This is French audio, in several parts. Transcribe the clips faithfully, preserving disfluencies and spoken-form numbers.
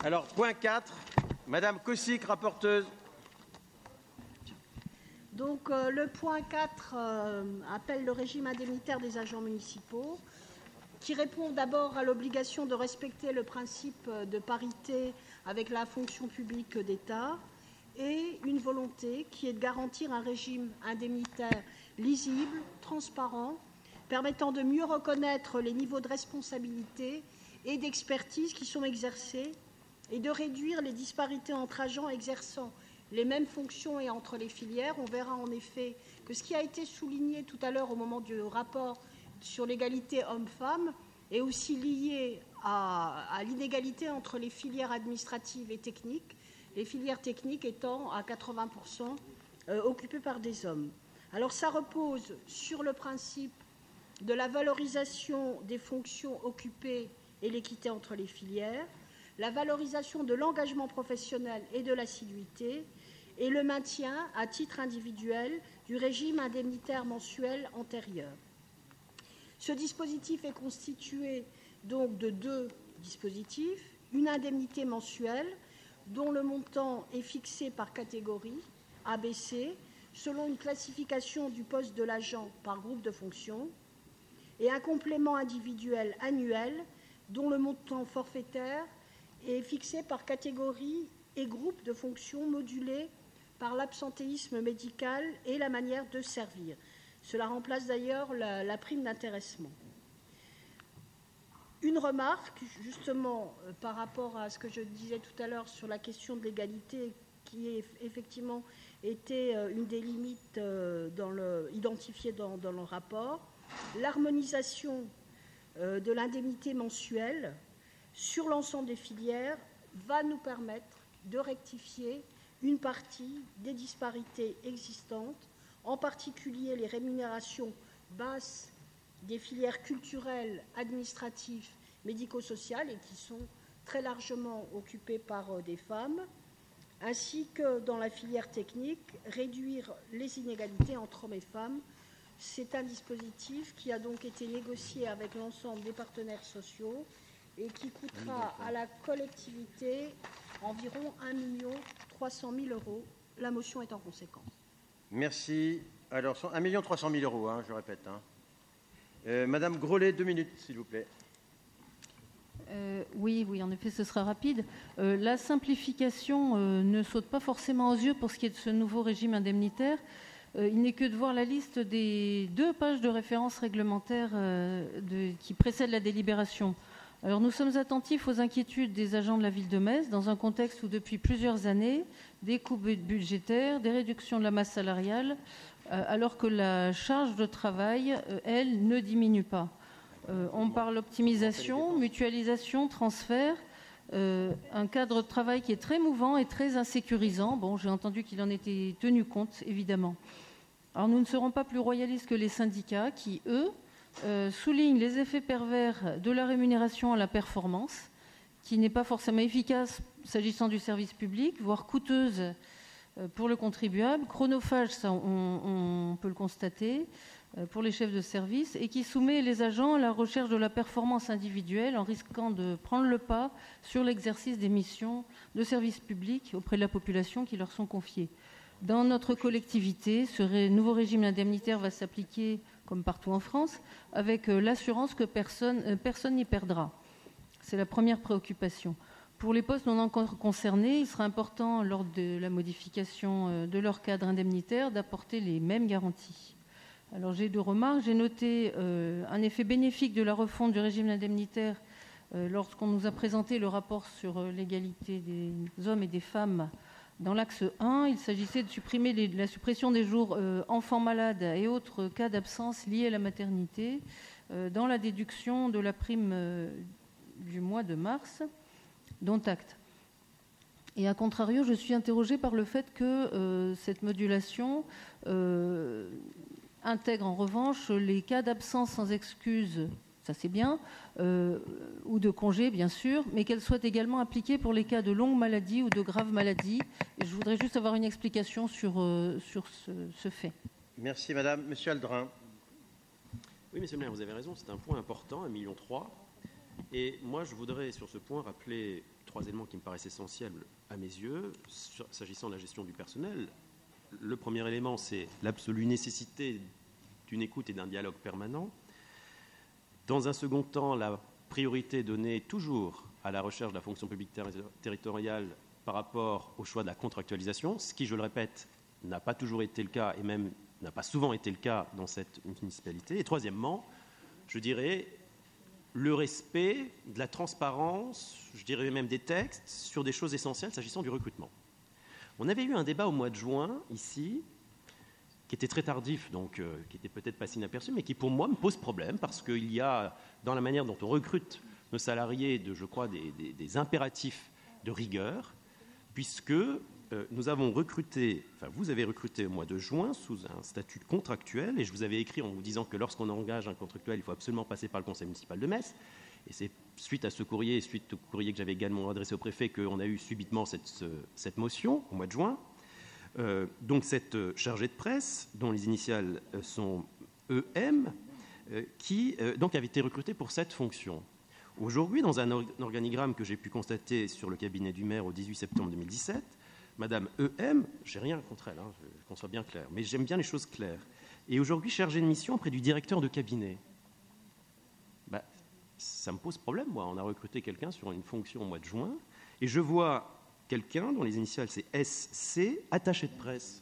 Alors, point quatre, Madame Kosic, rapporteuse. Donc, euh, le point quatre euh, appelle le régime indemnitaire des agents municipaux, qui répond d'abord à l'obligation de respecter le principe de parité avec la fonction publique d'État et une volonté qui est de garantir un régime indemnitaire lisible, transparent, permettant de mieux reconnaître les niveaux de responsabilité et d'expertise qui sont exercés et de réduire les disparités entre agents exerçant les mêmes fonctions et entre les filières. On verra en effet que ce qui a été souligné tout à l'heure au moment du rapport sur l'égalité hommes-femmes est aussi lié à, à l'inégalité entre les filières administratives et techniques, les filières techniques étant à quatre-vingts pour cent euh, occupées par des hommes. Alors ça repose sur le principe de la valorisation des fonctions occupées et l'équité entre les filières, la valorisation de l'engagement professionnel et de l'assiduité, et le maintien à titre individuel du régime indemnitaire mensuel antérieur. Ce dispositif est constitué donc de deux dispositifs, une indemnité mensuelle dont le montant est fixé par catégorie A B C selon une classification du poste de l'agent par groupe de fonctions, et un complément individuel annuel dont le montant forfaitaire est fixé par catégorie et groupe de fonctions modulé par l'absentéisme médical et la manière de servir. Cela remplace d'ailleurs la, la prime d'intéressement. Une remarque, justement, euh, par rapport à ce que je disais tout à l'heure sur la question de l'égalité, qui est effectivement été euh, une des limites euh, dans le, identifiées dans, dans le rapport, l'harmonisation euh, de l'indemnité mensuelle sur l'ensemble des filières va nous permettre de rectifier une partie des disparités existantes, en particulier les rémunérations basses des filières culturelles, administratives, médico-sociales, et qui sont très largement occupées par des femmes, ainsi que dans la filière technique, réduire les inégalités entre hommes et femmes. C'est un dispositif qui a donc été négocié avec l'ensemble des partenaires sociaux et qui coûtera à la collectivité environ un million trois cent mille euros. La motion est en conséquence. Merci. Alors, un million trois cent mille euros, hein, je répète. Hein. Euh, Madame Grollet, deux minutes, s'il vous plaît. Euh, oui, oui, en effet, ce sera rapide. Euh, la simplification euh, ne saute pas forcément aux yeux pour ce qui est de ce nouveau régime indemnitaire. Euh, il n'est que de voir la liste des deux pages de référence réglementaire euh, de, qui précèdent la délibération. Alors, nous sommes attentifs aux inquiétudes des agents de la ville de Metz dans un contexte où, depuis plusieurs années, des coupes budgétaires, des réductions de la masse salariale, euh, alors que la charge de travail, euh, elle, ne diminue pas. Euh, on parle d'optimisation, mutualisation, transfert, euh, un cadre de travail qui est très mouvant et très insécurisant. Bon, j'ai entendu qu'il en était tenu compte, évidemment. Alors, nous ne serons pas plus royalistes que les syndicats qui, eux, Euh, souligne les effets pervers de la rémunération à la performance, qui n'est pas forcément efficace s'agissant du service public, voire coûteuse euh, pour le contribuable, chronophage, ça on, on peut le constater, euh, pour les chefs de service, et qui soumet les agents à la recherche de la performance individuelle en risquant de prendre le pas sur l'exercice des missions de service public auprès de la population qui leur sont confiées. Dans notre collectivité, ce nouveau régime indemnitaire va s'appliquer comme partout en France, avec l'assurance que personne euh, personne n'y perdra. C'est la première préoccupation. Pour les postes non encore concernés, il sera important, lors de la modification de leur cadre indemnitaire, d'apporter les mêmes garanties. Alors j'ai deux remarques. J'ai noté euh, un effet bénéfique de la refonte du régime indemnitaire euh, lorsqu'on nous a présenté le rapport sur euh, l'égalité des hommes et des femmes. Dans l'axe un, il s'agissait de supprimer les, la suppression des jours euh, enfants malades et autres cas d'absence liés à la maternité euh, dans la déduction de la prime euh, du mois de mars, dont acte. Et à contrario, je suis interrogée par le fait que euh, cette modulation euh, intègre en revanche les cas d'absence sans excuse, ça c'est bien, euh, ou de congé bien sûr, mais qu'elle soit également appliquée pour les cas de longue maladie ou de grave maladie. Et je voudrais juste avoir une explication sur, euh, sur ce, ce fait. Merci Madame. Monsieur Aldrin. Oui, Monsieur le maire, vous avez raison, c'est un point important, un million trois. Et moi, je voudrais sur ce point rappeler trois éléments qui me paraissent essentiels à mes yeux, s'agissant de la gestion du personnel. Le premier élément, c'est l'absolue nécessité d'une écoute et d'un dialogue permanent. Dans un second temps, la priorité donnée toujours à la recherche de la fonction publique ter- territoriale par rapport au choix de la contractualisation, ce qui, je le répète, n'a pas toujours été le cas et même n'a pas souvent été le cas dans cette municipalité. Et troisièmement, je dirais le respect de la transparence, je dirais même des textes, sur des choses essentielles s'agissant du recrutement. On avait eu un débat au mois de juin, ici, qui était très tardif, donc euh, qui n'était peut-être pas si inaperçu, mais qui pour moi me pose problème, parce qu'il y a, dans la manière dont on recrute nos salariés, de, je crois, des, des, des impératifs de rigueur, puisque euh, nous avons recruté, enfin vous avez recruté au mois de juin sous un statut contractuel, et je vous avais écrit en vous disant que lorsqu'on engage un contractuel, il faut absolument passer par le conseil municipal de Metz, et c'est suite à ce courrier, suite au courrier que j'avais également adressé au préfet, qu'on a eu subitement cette, ce, cette motion au mois de juin. Euh, donc cette euh, chargée de presse, dont les initiales euh, sont E M, euh, qui euh, donc avait été recrutée pour cette fonction. Aujourd'hui, dans un, or- un organigramme que j'ai pu constater sur le cabinet du maire au dix-huit septembre deux mille dix-sept, Madame E M, j'ai rien contre elle, hein, qu'on soit bien clair, mais j'aime bien les choses claires, est aujourd'hui chargée de mission auprès du directeur de cabinet. Bah, ça me pose problème, moi. On a recruté quelqu'un sur une fonction au mois de juin, et je vois quelqu'un dont les initiales c'est S C, attaché de presse.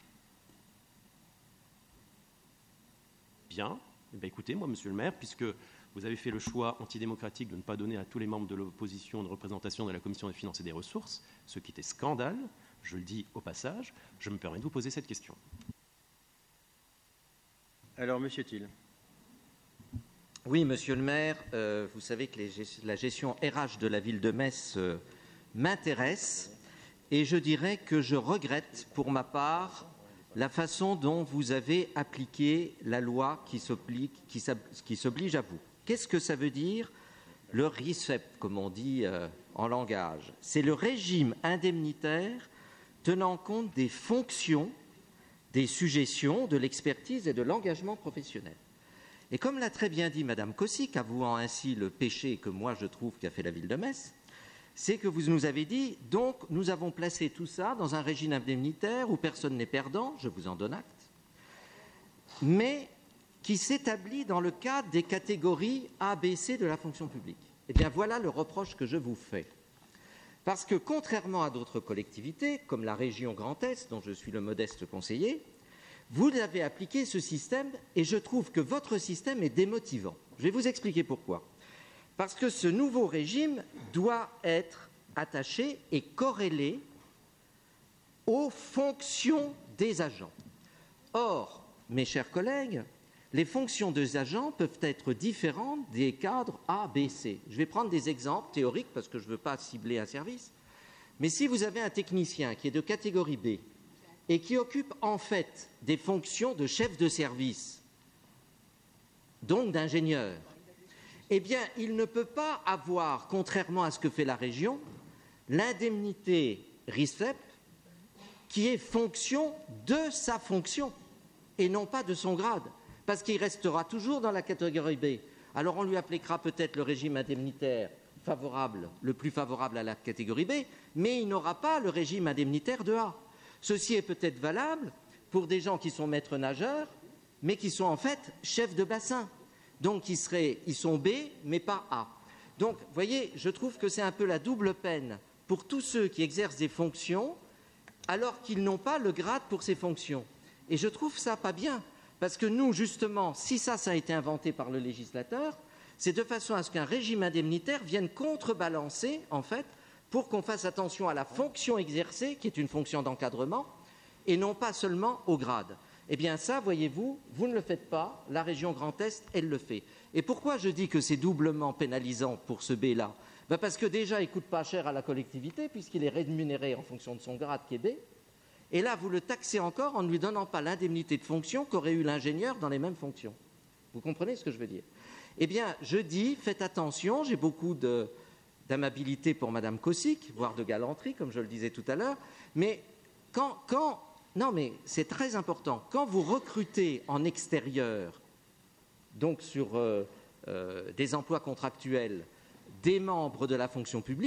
Bien. Eh bien, écoutez, moi, monsieur le maire, puisque vous avez fait le choix antidémocratique de ne pas donner à tous les membres de l'opposition de représentation de la Commission des finances et des ressources, ce qui était scandale, je le dis au passage, je me permets de vous poser cette question. Alors, monsieur Thiel. Oui, monsieur le maire, euh, vous savez que les, la gestion R H de la ville de Metz euh, m'intéresse et je dirais que je regrette pour ma part la façon dont vous avez appliqué la loi qui s'oblige, qui, qui s'oblige à vous. Qu'est-ce que ça veut dire? Le R I C E P, comme on dit euh, en langage, c'est le régime indemnitaire tenant compte des fonctions, des suggestions, de l'expertise et de l'engagement professionnel. Et comme l'a très bien dit Madame Kossik, avouant ainsi le péché que moi je trouve qu'a fait la ville de Metz, c'est que vous nous avez dit, donc nous avons placé tout ça dans un régime indemnitaire où personne n'est perdant, je vous en donne acte, mais qui s'établit dans le cadre des catégories A, B, C de la fonction publique. Eh bien voilà le reproche que je vous fais. Parce que contrairement à d'autres collectivités, comme la région Grand Est, dont je suis le modeste conseiller, vous avez appliqué ce système et je trouve que votre système est démotivant. Je vais vous expliquer pourquoi. Parce que ce nouveau régime doit être attaché et corrélé aux fonctions des agents. Or, mes chers collègues, les fonctions des agents peuvent être différentes des cadres A, B, C. Je vais prendre des exemples théoriques parce que je ne veux pas cibler un service. Mais si vous avez un technicien qui est de catégorie B et qui occupe en fait des fonctions de chef de service, donc d'ingénieur, eh bien, il ne peut pas avoir, contrairement à ce que fait la région, l'indemnité R I C E P qui est fonction de sa fonction et non pas de son grade, parce qu'il restera toujours dans la catégorie B. Alors on lui appliquera peut-être le régime indemnitaire favorable, le plus favorable à la catégorie B, mais il n'aura pas le régime indemnitaire de A. Ceci est peut-être valable pour des gens qui sont maîtres nageurs, mais qui sont en fait chefs de bassin. Donc ils, seraient, ils sont B, mais pas A. Donc, vous voyez, je trouve que c'est un peu la double peine pour tous ceux qui exercent des fonctions, alors qu'ils n'ont pas le grade pour ces fonctions. Et je trouve ça pas bien, parce que nous, justement, si ça, ça a été inventé par le législateur, c'est de façon à ce qu'un régime indemnitaire vienne contrebalancer, en fait, pour qu'on fasse attention à la fonction exercée, qui est une fonction d'encadrement, et non pas seulement au grade. Eh bien ça, voyez-vous, vous ne le faites pas, la région Grand Est, elle le fait. Et pourquoi je dis que c'est doublement pénalisant pour ce B-là? Ben parce que déjà, il ne coûte pas cher à la collectivité, puisqu'il est rémunéré en fonction de son grade qui est B. Et là, vous le taxez encore en ne lui donnant pas l'indemnité de fonction qu'aurait eu l'ingénieur dans les mêmes fonctions. Vous comprenez ce que je veux dire? Eh bien, je dis, faites attention, j'ai beaucoup de, d'amabilité pour Madame Kossik, voire de galanterie, comme je le disais tout à l'heure, mais quand... quand Non, mais c'est très important. Quand vous recrutez en extérieur, donc sur euh, euh, des emplois contractuels, des membres de la fonction publique,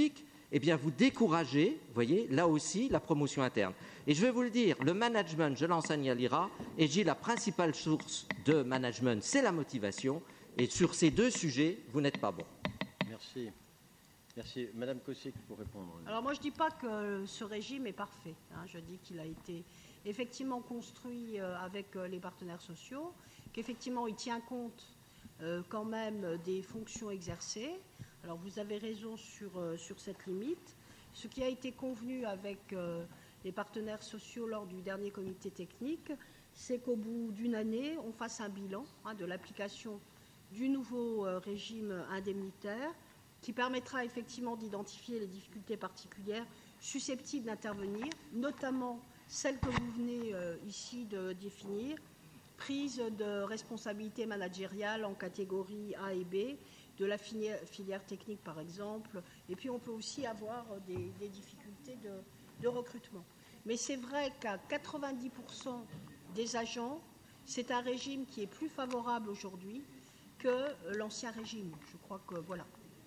eh bien vous découragez, vous voyez, là aussi, la promotion interne. Et je vais vous le dire, le management, je l'enseigne à l'I R A, et je dis la principale source de management, c'est la motivation. Et sur ces deux sujets, vous n'êtes pas bon. Merci. Merci. Madame Cossic pour répondre. Alors moi, je ne dis pas que ce régime est parfait. Hein. Je dis qu'il a été effectivement construit euh, avec euh, les partenaires sociaux, qu'effectivement, il tient compte euh, quand même des fonctions exercées. Alors vous avez raison sur, euh, sur cette limite. Ce qui a été convenu avec euh, les partenaires sociaux lors du dernier comité technique, c'est qu'au bout d'une année, on fasse un bilan hein, de l'application du nouveau euh, régime indemnitaire qui permettra effectivement d'identifier les difficultés particulières susceptibles d'intervenir, notamment celles que vous venez euh, ici de définir, prise de responsabilité managériale en catégorie A et B, de la filière, filière technique par exemple, et puis on peut aussi avoir des, des difficultés de, de recrutement. Mais c'est vrai qu'à quatre-vingt-dix pour cent des agents, c'est un régime qui est plus favorable aujourd'hui que l'ancien régime. Je crois que voilà.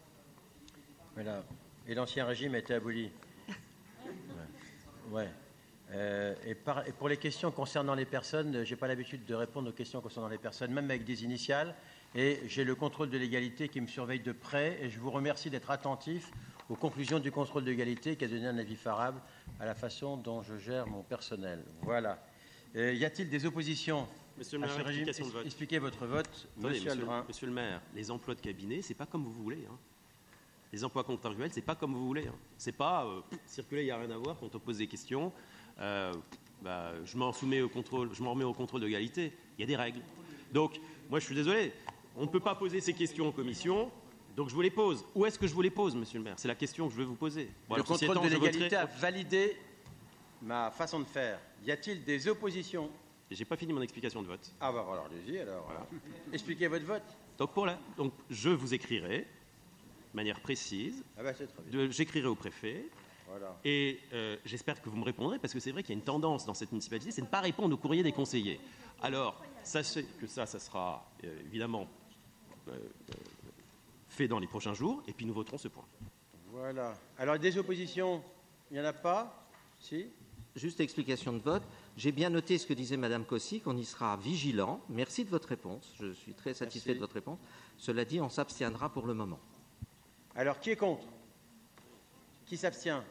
Voilà. Et l'ancien régime a été aboli. Ouais. ouais. Euh, et, par, et pour les questions concernant les personnes, je n'ai pas l'habitude de répondre aux questions concernant les personnes, même avec des initiales. Et j'ai le contrôle de l'égalité qui me surveille de près. Et je vous remercie d'être attentif aux conclusions du contrôle de l'égalité qui a donné un avis favorable à la façon dont je gère mon personnel. Voilà. Euh, y a-t-il des oppositions Monsieur le maire, à ce régime? explication de vote. Expliquez votre vote, Attendez, monsieur, monsieur, Albrun. monsieur le maire, les emplois de cabinet, c'est pas comme vous voulez. Hein. Les emplois contractuels, c'est pas comme vous voulez. Hein. C'est pas euh, circuler, il n'y a rien à voir. Quand on pose des questions, euh, bah, je m'en soumets au contrôle, je m'en remets au contrôle de l'égalité. Il y a des règles. Donc, moi, je suis désolé. On ne peut pas poser ces questions en commission. Donc, je vous les pose. Où est-ce que je vous les pose, monsieur le maire? C'est la question que je veux vous poser. Bon, le alors, ceci contrôle étant, de je l'égalité voterai- a validé ma façon de faire. Y a-t-il des oppositions? J'ai pas fini mon explication de vote. Ah bah alors, allez-y alors. Voilà. Expliquez votre vote. Donc, pour la... Donc, je vous écrirai de manière précise. Ah bah c'est très bien. De... J'écrirai au préfet. Voilà. Et euh, j'espère que vous me répondrez, parce que c'est vrai qu'il y a une tendance dans cette municipalité, c'est de ne pas répondre au courrier des conseillers. Alors, sachez que ça, ça sera euh, évidemment euh, euh, fait dans les prochains jours, et puis nous voterons ce point. Voilà. Alors, des oppositions, il n'y en a pas? Si? Juste explication de vote. J'ai bien noté ce que disait Madame Cossic, on y sera vigilant. Merci de votre réponse. Je suis très satisfait Merci. de votre réponse. Cela dit, on s'abstiendra pour le moment. Alors, qui est contre? Qui s'abstient?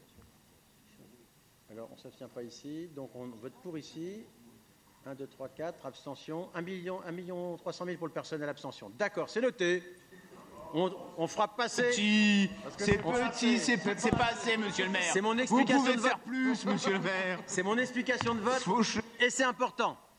Alors, on ne s'abstient pas ici, donc on vote pour ici. un, deux, trois, quatre, abstention. un million, un million trois cent mille pour le personnel abstention. D'accord, c'est noté. On, on fera passer... Petit, que c'est on fera petit, passer- c'est peu- c'est pas assez, monsieur le maire. C'est mon Vous explication pouvez de faire vote. plus, monsieur le maire. C'est mon explication de vote Faut ch- et c'est important.